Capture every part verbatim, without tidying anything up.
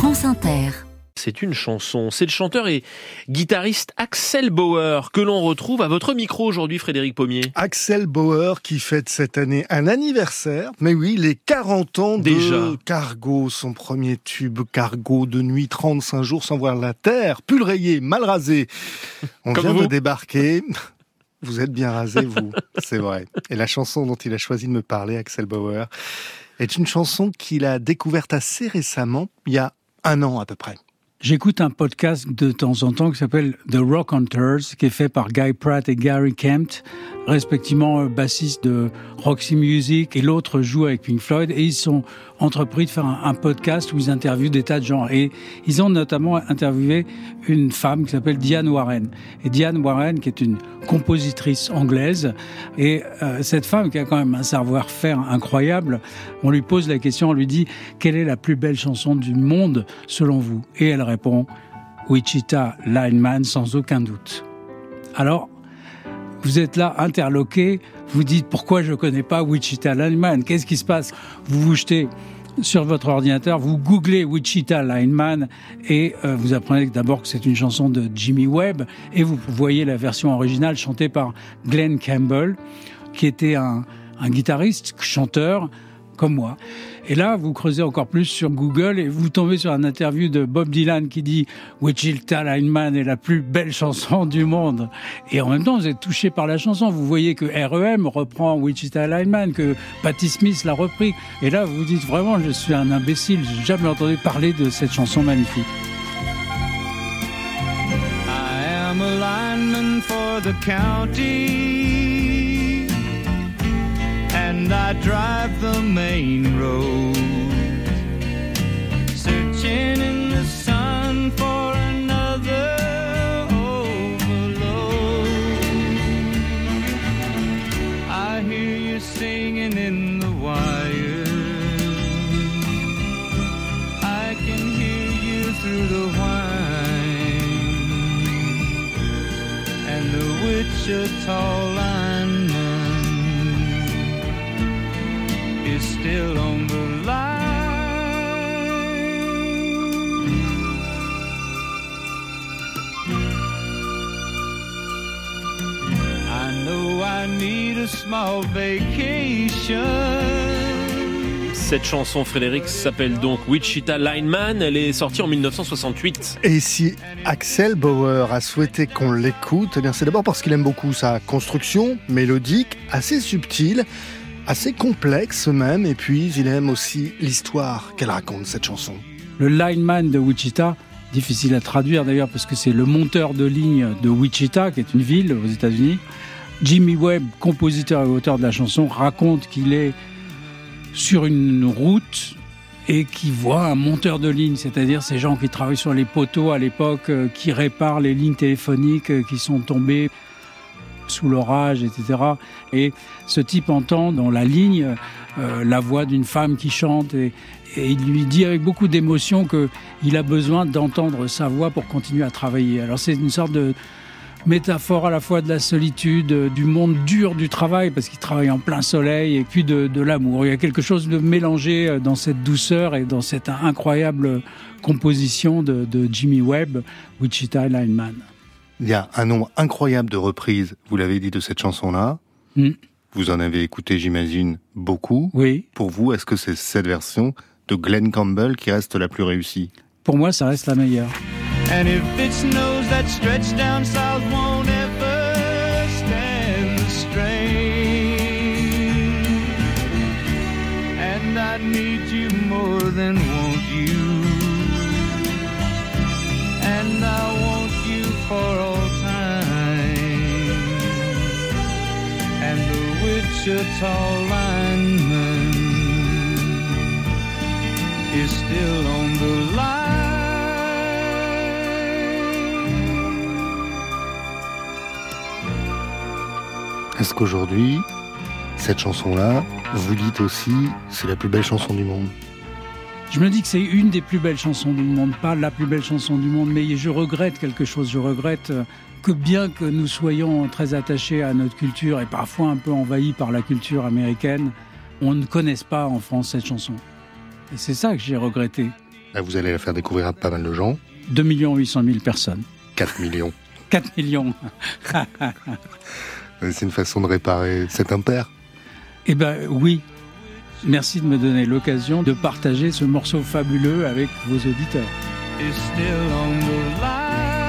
France Inter. C'est une chanson, c'est le chanteur et guitariste Axel Bauer que l'on retrouve à votre micro aujourd'hui, Frédéric Pommier. Axel Bauer qui fête cette année un anniversaire, mais oui, les quarante ans Déjà. de Cargo, son premier tube Cargo de nuit, trente-cinq jours sans voir la terre, pull rayé, mal rasé. On Comme vient vous. de débarquer. Vous êtes bien rasé, vous, c'est vrai. Et la chanson dont il a choisi de me parler, Axel Bauer, est une chanson qu'il a découverte assez récemment, il y a un an à peu près. J'écoute un podcast de temps en temps qui s'appelle The Rock Hunters, qui est fait par Guy Pratt et Gary Kemp, respectivement bassiste de Roxy Music, et l'autre joue avec Pink Floyd, et ils sont entrepris de faire un, un podcast où ils interviewent des tas de gens. Et ils ont notamment interviewé une femme qui s'appelle Diane Warren. Et Diane Warren, qui est une compositrice anglaise, et euh, cette femme qui a quand même un savoir-faire incroyable, on lui pose la question, on lui dit « Quelle est la plus belle chanson du monde selon vous ?» Et elle répond « Wichita Lineman, sans aucun doute ». Alors, vous êtes là, interloqué, vous dites « Pourquoi je ne connais pas Wichita Lineman ?» Qu'est-ce qui se passe ? Vous vous jetez sur votre ordinateur, vous googlez Wichita Lineman et euh, vous apprenez d'abord que c'est une chanson de Jimmy Webb et vous voyez la version originale chantée par Glenn Campbell, qui était un, un guitariste, chanteur, comme moi. Et là, vous creusez encore plus sur Google et vous tombez sur une interview de Bob Dylan qui dit « Wichita Lineman est la plus belle chanson du monde ». Et en même temps, vous êtes touché par la chanson. Vous voyez que R E M reprend Wichita Lineman, que Patti Smith l'a repris. Et là, vous vous dites vraiment, je suis un imbécile. J'ai jamais entendu parler de cette chanson magnifique. I am a lineman for the county. And I drive the main road, searching in the sun for another overload. I hear you singing in the wire, I can hear you through the whine, and the Wichita lineman is still on the line. I know I need a small vacation. Cette chanson, Frédéric, s'appelle donc Wichita Lineman. Elle est sortie en dix-neuf cent soixante-huit. Et si Axel Bauer a souhaité qu'on l'écoute, eh bien c'est d'abord parce qu'il aime beaucoup sa construction mélodique, assez subtile, assez complexe même, et puis il aime aussi l'histoire qu'elle raconte, cette chanson. Le lineman de Wichita, difficile à traduire d'ailleurs parce que c'est le monteur de ligne de Wichita, qui est une ville aux États-Unis. Jimmy Webb, compositeur et auteur de la chanson, raconte qu'il est sur une route et qu'il voit un monteur de ligne, c'est-à-dire ces gens qui travaillent sur les poteaux à l'époque, qui réparent les lignes téléphoniques qui sont tombées sous l'orage, et cetera. Et ce type entend dans la ligne euh, la voix d'une femme qui chante et, et il lui dit avec beaucoup d'émotion qu'il a besoin d'entendre sa voix pour continuer à travailler. Alors c'est une sorte de métaphore à la fois de la solitude, du monde dur du travail, parce qu'il travaille en plein soleil, et puis de, de l'amour. Il y a quelque chose de mélangé dans cette douceur et dans cette incroyable composition de, de Jimmy Webb, Wichita Lineman. Il y a un nombre incroyable de reprises, vous l'avez dit, de cette chanson-là. Mm. Vous en avez écouté, j'imagine, beaucoup. Oui. Pour vous, est-ce que c'est cette version de Glenn Campbell qui reste la plus réussie ? Pour moi, ça reste la meilleure. And if it snows, that stretch down south won't ever stand the strain. And I need you more than want you. And I want you for all time. And the Wichita lineman is still on the line. Est-ce qu'aujourd'hui, cette chanson-là, vous dites aussi, c'est la plus belle chanson du monde ? Je me dis que c'est une des plus belles chansons du monde, pas la plus belle chanson du monde, mais je regrette quelque chose. Je regrette que bien que nous soyons très attachés à notre culture et parfois un peu envahis par la culture américaine, on ne connaisse pas en France cette chanson. Et c'est ça que j'ai regretté. Là, vous allez la faire découvrir à pas mal de gens. deux millions huit cent mille personnes. quatre millions. quatre millions. C'est une façon de réparer cet impair. Eh ben oui. Merci de me donner l'occasion de partager ce morceau fabuleux avec vos auditeurs. Is still on the line.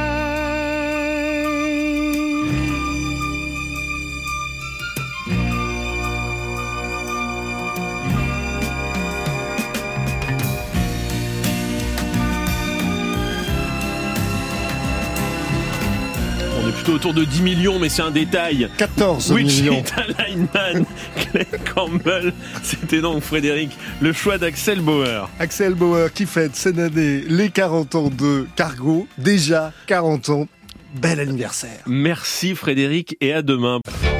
On est plutôt autour de dix millions, mais c'est un détail. quatorze millions. Wichita Lineman, Clay Campbell. C'était donc, Frédéric, le choix d'Axel Bauer. Axel Bauer qui fête cette année les quarante ans de Cargo. Déjà quarante ans. Bel anniversaire. Merci Frédéric et à demain.